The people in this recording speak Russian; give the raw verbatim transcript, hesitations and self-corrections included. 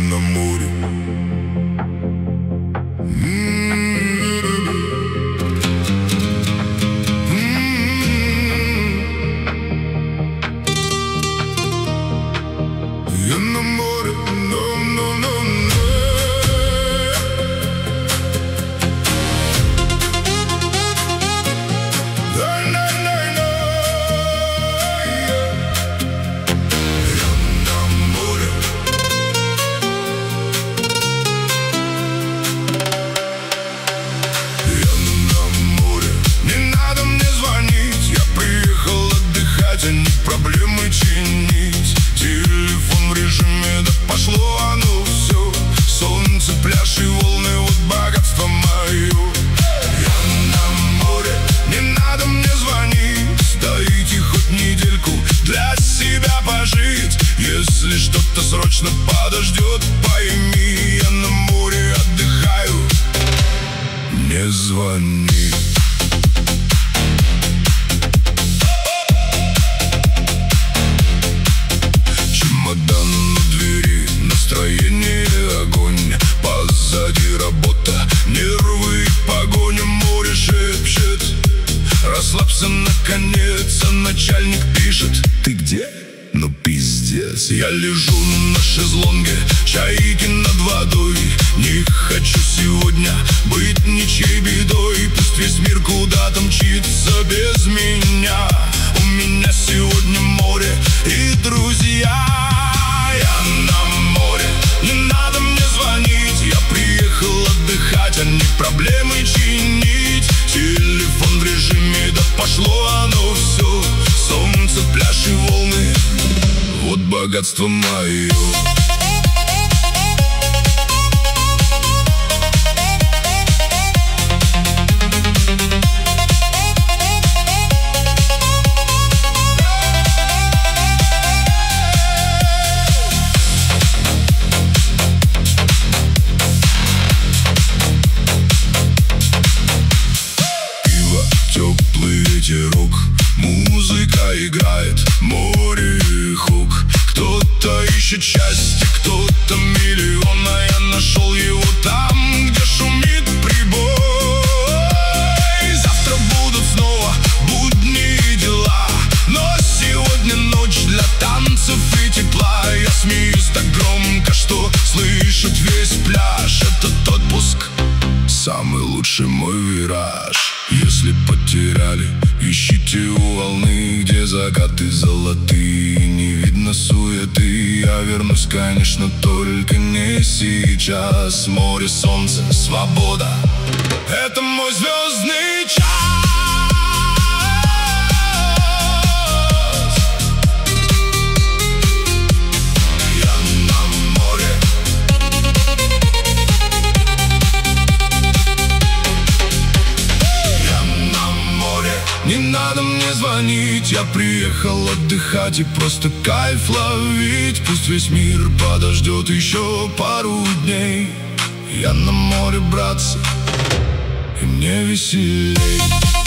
на море. Я на море, но, но, но, но. Да, на, на, на. Я на море. Я на море. Не надо мне звонить, я приехал отдыхать, а не проблемы чинить. Телефон в режиме, да пошло оно все. Солнце, пляж и волны, вот богатство мое. Я на море, не надо мне звонить. Дайте хоть недельку для себя пожить. Если что-то срочно подождет, пойми, я на море отдыхаю. Не звони. Чемодан на двери, настроение огонь. Позади работа, нервы и погоня. Море шепчет: расслабься наконец, а начальник пишет: ты где? Ну пиздец. Я лежу на шезлонге, чайки над водой. Не хочу сегодня быть ничьей бедой. Пусть весь мир куда-то мчится без меня. У меня сегодня море и друзья. Я на море, не надо мне звонить. Я приехал отдыхать, а не проблемы чинить. Телефон в режиме, да пошло оно все. Солнце, пляж и волны, вот богатство мое. Теплый ветерок, музыка играет, море и хук. Кто-то ищет счастье, кто-то миллион, а я нашел его там, где шумит прибой. Завтра будут снова будни и дела, но сегодня ночь для танцев и тепла. Я смеюсь так громко, что слышит весь пляж. Этот отпуск самый лучший мой вираж. Если потеряли, ищите у волны, где закаты золотые, не видно суеты. Я вернусь, конечно, только не сейчас. Море, солнце, свобода — это мой звездный час. Не надо мне звонить, я приехал отдыхать и просто кайф ловить. Пусть весь мир подождет еще пару дней. Я на море, братцы, и мне веселей.